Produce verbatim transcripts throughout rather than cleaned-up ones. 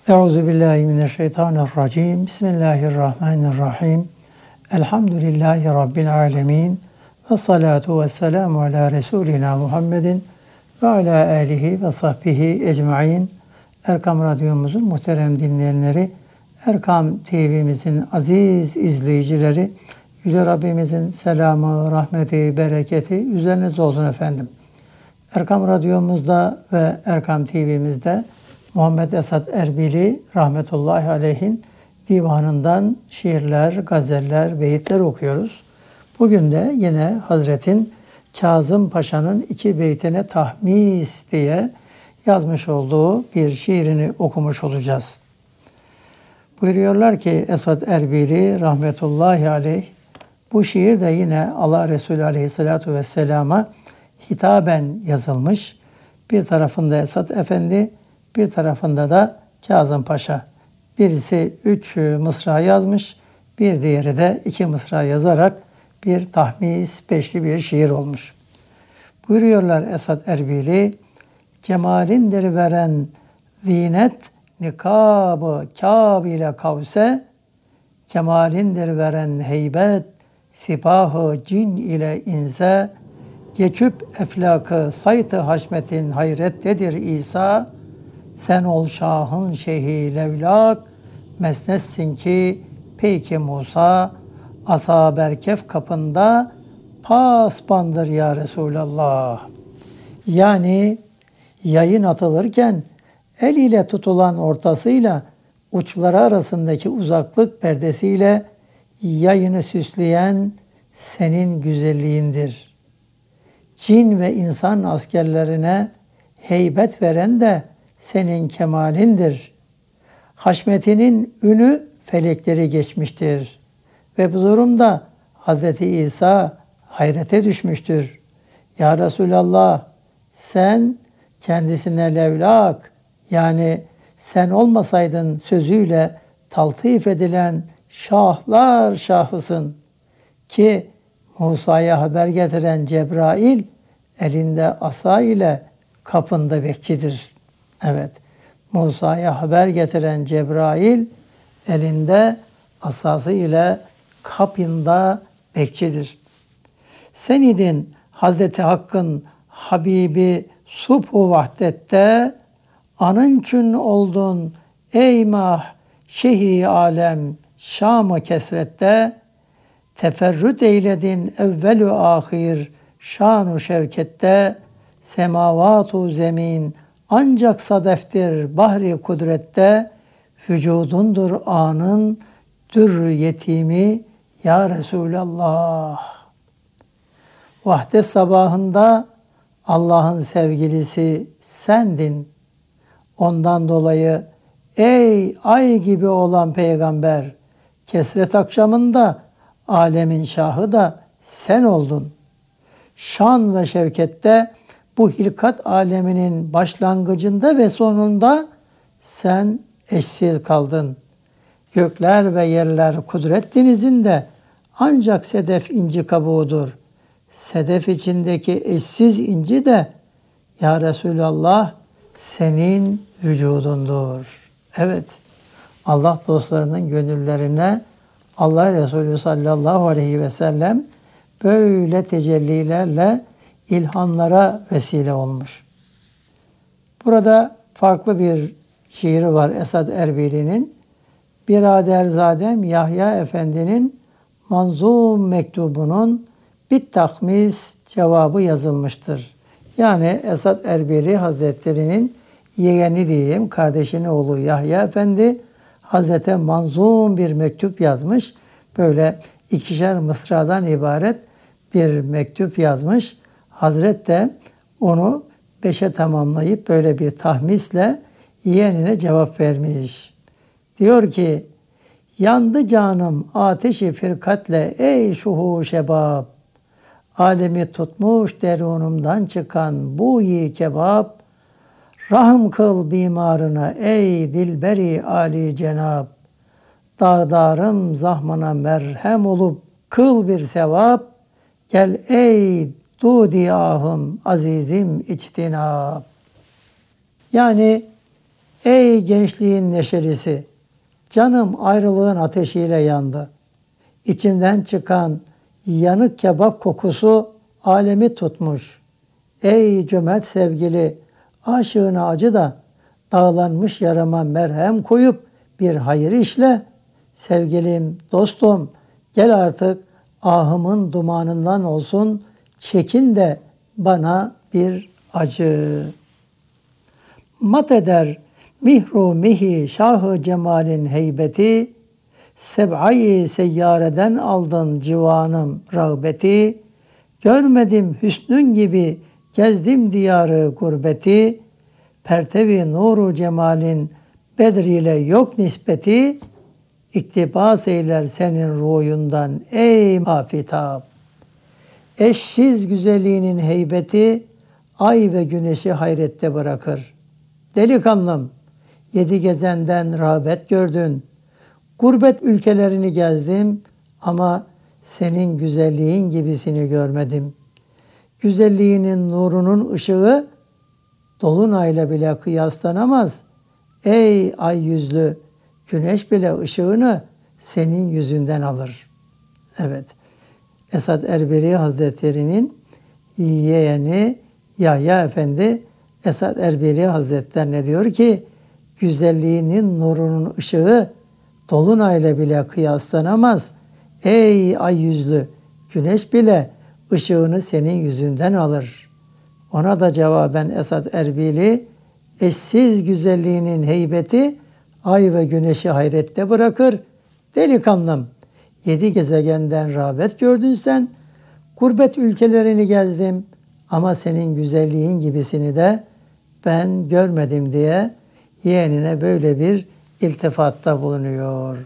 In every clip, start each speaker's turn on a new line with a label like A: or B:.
A: Euzubillahimineşşeytanirracim. Bismillahirrahmanirrahim. Elhamdülillahi Rabbil alemin. Ve salatu ve selamu ala Resulina Muhammedin ve ala alihi ve sahbihi ecmain. Erkam Radyomuzun muhterem dinleyenleri, Erkam T V'mizin aziz izleyicileri, Yüce Rabbimizin selamı, rahmeti, bereketi üzerinize olsun efendim. Erkam Radyomuzda ve Erkam T V'mizde Muhammed Esad Erbili rahmetullahi aleyhin divanından şiirler, gazeller, beyitler okuyoruz. Bugün de yine Hazretin Kazım Paşa'nın iki beytine tahmis diye yazmış olduğu bir şiirini okumuş olacağız. Buyuruyorlar ki Esad Erbili rahmetullahi aleyh, bu şiir de yine Allah Resulü aleyhissalatu vesselama hitaben yazılmış. Bir tarafında Esad Efendi, bir tarafında da Kazım Paşa. Birisi üç mısra yazmış, bir diğeri de iki mısra yazarak bir tahmis, beşli bir şiir olmuş. Buyuruyorlar Esad Erbili, cemalindir veren zinet, nikab-ı kâb ile kavse, cemalindir veren heybet, sipah-ı cin ile inse, geçüp eflakı sayt-ı haşmetin hayrettedir İsa, sen ol şahın şeyhi levlak, mesnessin ki peyki Musa, asa berkef kapında pasbandır ya Resulallah. Yani yayın atılırken el ile tutulan ortasıyla uçları arasındaki uzaklık perdesiyle yayını süsleyen senin güzelliğindir. Cin ve insan askerlerine heybet veren de senin kemalindir. Haşmetinin ünü felekleri geçmiştir. Ve bu durumda Hazreti İsa hayrete düşmüştür. Ya Resulallah, sen kendisine levlak, yani sen olmasaydın sözüyle taltif edilen şahlar şahısın ki Musa'ya haber getiren Cebrail elinde asa ile kapında bekçidir. Evet, Musa'ya haber getiren Cebrail elinde asası ile kapında bekçidir. Sen idin Hazreti Hakk'ın Habibi subhu vahdette, anınçün oldun ey mah şehi alem Şam-ı kesrette, teferrüt eyledin evvelü ahir şan-ı şevkette, semavatu zemin ancak sadeftir bahri kudrette, vücudundur anın dürrü yetimi ya Resulallah. Vahdet sabahında Allah'ın sevgilisi sendin. Ondan dolayı ey ay gibi olan peygamber, kesret akşamında alemin şahı da sen oldun. Şan ve şevkette bu hilkat aleminin başlangıcında ve sonunda sen eşsiz kaldın. Gökler ve yerler kudret denizinde ancak sedef inci kabuğudur. Sedef içindeki eşsiz inci de ya Resulallah senin vücudundur. Evet, Allah dostlarının gönüllerine Allah Resulü sallallahu aleyhi ve sellem böyle tecellilerle ilhamlara vesile olmuş. Burada farklı bir şiiri var Esad Erbili'nin. Biraderzadem Yahya Efendi'nin manzum mektubunun bir takmis cevabı yazılmıştır. Yani Esad Erbili Hazretleri'nin yeğeni diyeyim, kardeşinin oğlu Yahya Efendi Hazrete manzum bir mektup yazmış. Böyle ikişer mısradan ibaret bir mektup yazmış. Hazret de onu beşe tamamlayıp böyle bir tahmisle yeğenine cevap vermiş. Diyor ki, yandı canım ateşi firkatle ey şuhu şebab, alemi tutmuş derunumdan çıkan bu yi kebap, rahm kıl bimarına ey dilberi âli cenab, dağdarım zahmana merhem olup kıl bir sevap, gel ey dudi ahım azizim içtinab. Yani Ey gençliğin neşelisi, canım ayrılığın ateşiyle yandı. İçimden çıkan yanık kebap kokusu alemi tutmuş. Ey cömert sevgili, aşığına acı da dağlanmış yarama merhem koyup bir hayır işle. Sevgilim, dostum, gel artık ahımın dumanından olsun, çekin de bana bir acı. Mat eder mihru mihi şahı cemalin heybeti, seb'ayı seyyareden aldın civanım rağbeti, görmedim hüsnün gibi gezdim diyarı gurbeti, pertevi nuru cemalin bedriyle yok nispeti, iktibas eyler senin ruhundan ey afitap. Eşsiz güzelliğinin heybeti ay ve güneşi hayrette bırakır. Delikanlım, yedi gezenden rağbet gördün. Gurbet ülkelerini gezdim ama senin güzelliğin gibisini görmedim. Güzelliğinin nurunun ışığı dolunayla bile kıyaslanamaz. Ey ay yüzlü, güneş bile ışığını senin yüzünden alır. Evet, Esad Erbili Hazretleri'nin yeğeni Yahya Efendi, Esad Erbili Hazretlerine diyor ki, güzelliğinin nurunun ışığı dolunayla bile kıyaslanamaz. Ey ay yüzlü, güneş bile ışığını senin yüzünden alır. Ona da cevaben Esad Erbili, eşsiz güzelliğinin heybeti ay ve güneşi hayrette bırakır. Delikanlım, yedi gezegenden rağbet gördün sen, gurbet ülkelerini gezdim ama senin güzelliğin gibisini de ben görmedim diye yeğenine böyle bir iltifatta bulunuyor.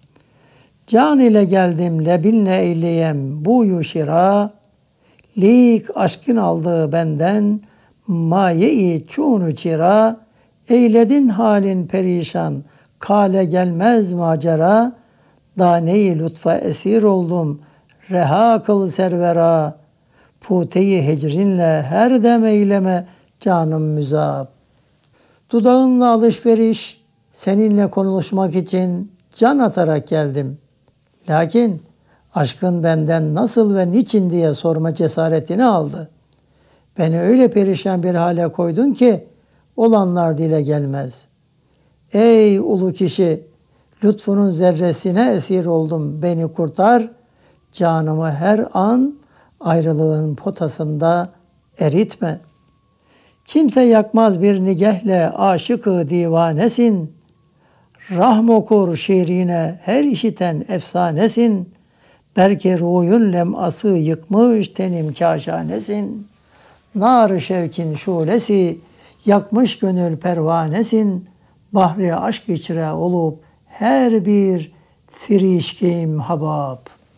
A: Can ile geldim lebinle eyleyem buyu şira, lik aşkın aldığı benden maye-i çûnu çira, eyledin halin perişan, kale gelmez macera, dane-i lütfa esir oldum, reha kıl servera, pute-i hecrinle her dem eyleme canım müzab. Dudağınla alışveriş, seninle konuşmak için can atarak geldim. Lakin aşkın benden nasıl ve niçin diye sorma cesaretini aldı. Beni öyle perişan bir hale koydun ki olanlar dile gelmez. Ey ulu kişi, lütfunun zerresine esir oldum, beni kurtar, canımı her an ayrılığın potasında eritme. Kimse yakmaz bir nigehle aşıkı divanesin, rahm okur şiirine her işiten efsanesin, belki ruhun lem'ası yıkmış tenim kâşanesin, nar-ı şevkin şulesi yakmış gönül pervanesin, bahri aşk içre olup her bir firişkim habab.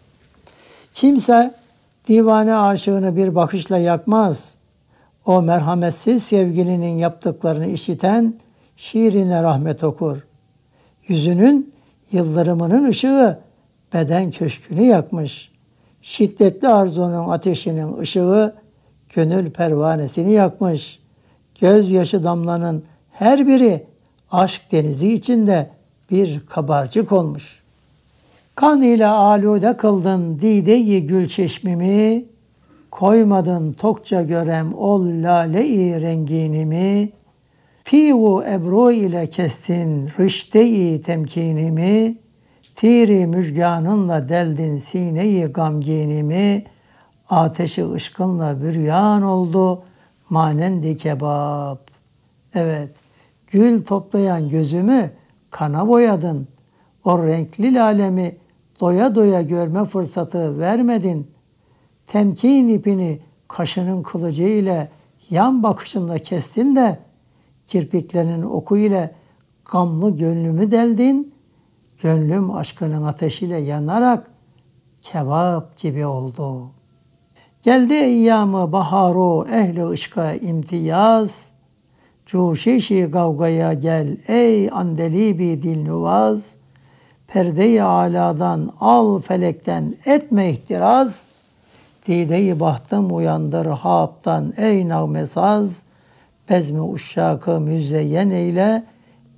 A: Kimse divane aşığını bir bakışla yakmaz. O merhametsiz sevgilinin yaptıklarını işiten şiirine rahmet okur. Yüzünün yıldırımının ışığı beden köşkünü yakmış. Şiddetli arzunun ateşinin ışığı gönül pervanesini yakmış. Gözyaşı damlanın her biri aşk denizi içinde bir kabarcık olmuş. Kan ile alude kıldın dide-i gül çeşmimi, koymadın tokça görem ol lale-i renginimi, pivu ebru ile kestin rişte-i temkinimi, tiri müjganınla deldin sine-i gamginimi, ateşi ışkınla büryan oldu manendi kebap. Evet, gül toplayan gözümü kana boyadın, o renkli lalemi doya doya görme fırsatı vermedin. Temkin ipini kaşının kılıcı ile yan bakışınla kestin de kirpiklerinin oku ile gamlı gönlümü deldin. Gönlüm aşkının ateşiyle yanarak kebap gibi oldu. Geldi eyyamı baharu ehli ışka imtiyaz, cuşeşi kavgaya gel ey andelibi dilnuvaz, perde-i aladan al felekten etme ihtiraz, dide-i bahtım uyandır haptan ey nağmesaz, bezmi uşşakı müzeyyen eyle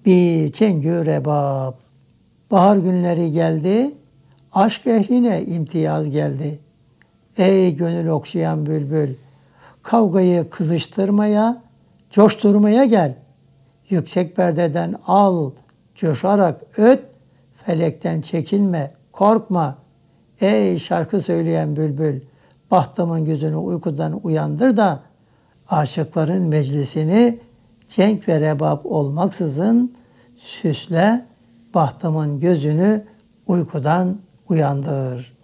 A: bir çengü rebab. Bahar günleri geldi, aşk ehline imtiyaz geldi. Ey gönül okşayan bülbül, kavgayı kızıştırmaya, coşturmaya gel. Yüksek perdeden al, coşarak öt, felekten çekinme, korkma. Ey şarkı söyleyen bülbül, bahtımın gözünü uykudan uyandır da aşıkların meclisini cenk ve rebab olmaksızın süsle, bahtımın gözünü uykudan uyandır.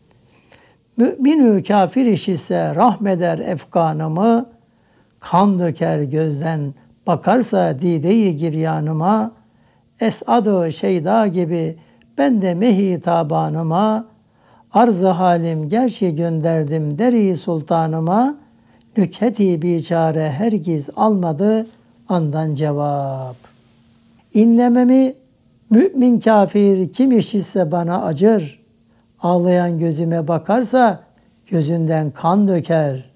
A: Müminü kafir işitse rahmeder efkanımı, kan döker gözden bakarsa dide-i giryanıma, esad-ı şeyda gibi ben de mehi tabanıma, arz-ı halim gerçi gönderdim deri sultanıma, nükhet-i biçare hergiz almadı andan cevap. İnlememi mümin kafir kim işitse bana acır, ağlayan gözüme bakarsa gözünden kan döker.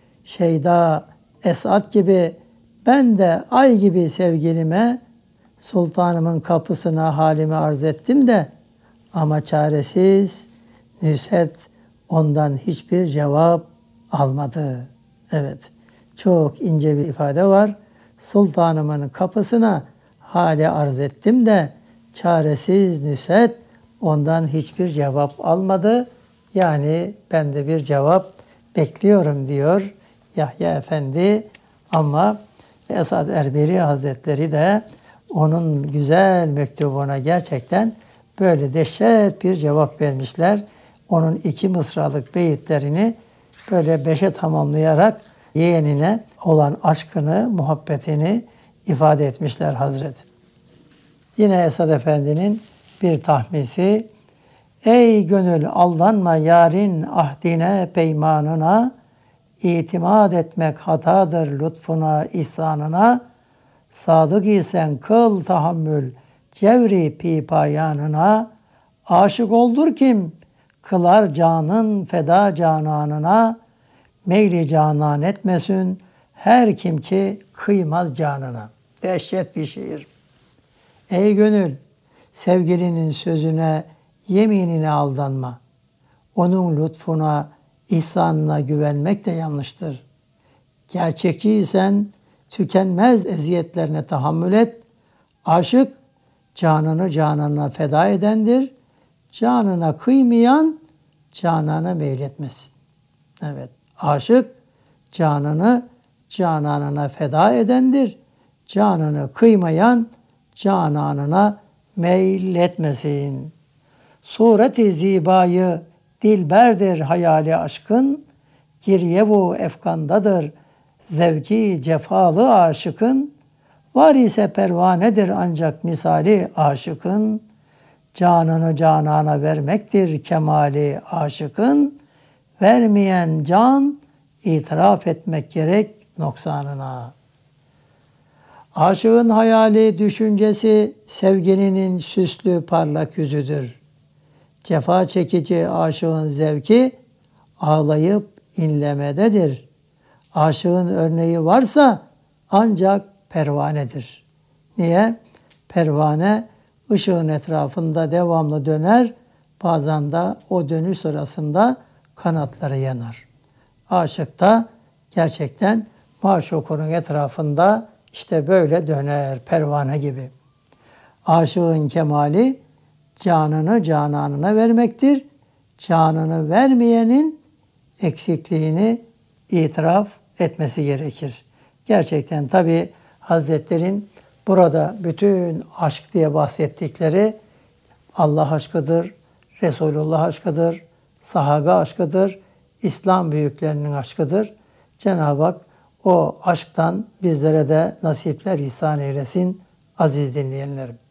A: Şeyda, Esad gibi ben de ay gibi sevgilime, sultanımın kapısına halimi arz ettim de ama çaresiz Nusret ondan hiçbir cevap almadı. Evet, çok ince bir ifade var. Sultanımın kapısına hali arz ettim de çaresiz Nusret ondan hiçbir cevap almadı. Yani ben de bir cevap bekliyorum diyor Yahya Efendi. Ama Esad Erbili Hazretleri de onun güzel mektubuna gerçekten böyle dehşet bir cevap vermişler. Onun iki mısralık beyitlerini böyle beşe tamamlayarak yeğenine olan aşkını, muhabbetini ifade etmişler Hazreti. Yine Esad Efendi'nin bir tahmisi, ey gönül aldanma yarın ahdine peymanına, itimat etmek hatadır lütfuna ihsanına, sadık isen kıl tahammül cevri pipayanına, aşık oldur kim kılar canın feda cananına, meyli canan etmesin her kim ki kıymaz canına. Dehşet bir şiir. Ey gönül, sevgilinin sözüne, yeminine aldanma. Onun lütfuna, ihsanına güvenmek de yanlıştır. Gerçekçiysen tükenmez eziyetlerine tahammül et. Aşık canını cananına feda edendir. Canına kıymayan canana meyletmesin. Evet, aşık canını cananına feda edendir. Canını kıymayan cananına meyletmesin. Suret-i zibayı dilberdir hayali aşkın, giriye bu efkandadır zevki cefalı aşıkın, var ise pervanedir ancak misali aşıkın, canını canana vermektir kemali aşıkın, vermeyen can itiraf etmek gerek noksanına. Aşığın hayali, düşüncesi sevgilinin süslü parlak yüzüdür. Cefa çekici aşığın zevki ağlayıp inlemededir. Aşığın örneği varsa ancak pervanedir. Niye? Pervane ışığın etrafında devamlı döner, bazen de o dönüş sırasında kanatları yanar. Aşık da gerçekten maşukunun etrafında işte böyle döner, pervane gibi. Aşığın kemali canını cananına vermektir. Canını vermeyenin eksikliğini itiraf etmesi gerekir. Gerçekten tabii Hazretlerin burada bütün aşk diye bahsettikleri Allah aşkıdır, Resulullah aşkıdır, sahabe aşkıdır, İslam büyüklerinin aşkıdır. Cenab-ı Hak o aşktan bizlere de nasipler ihsan eylesin aziz dinleyenlerim.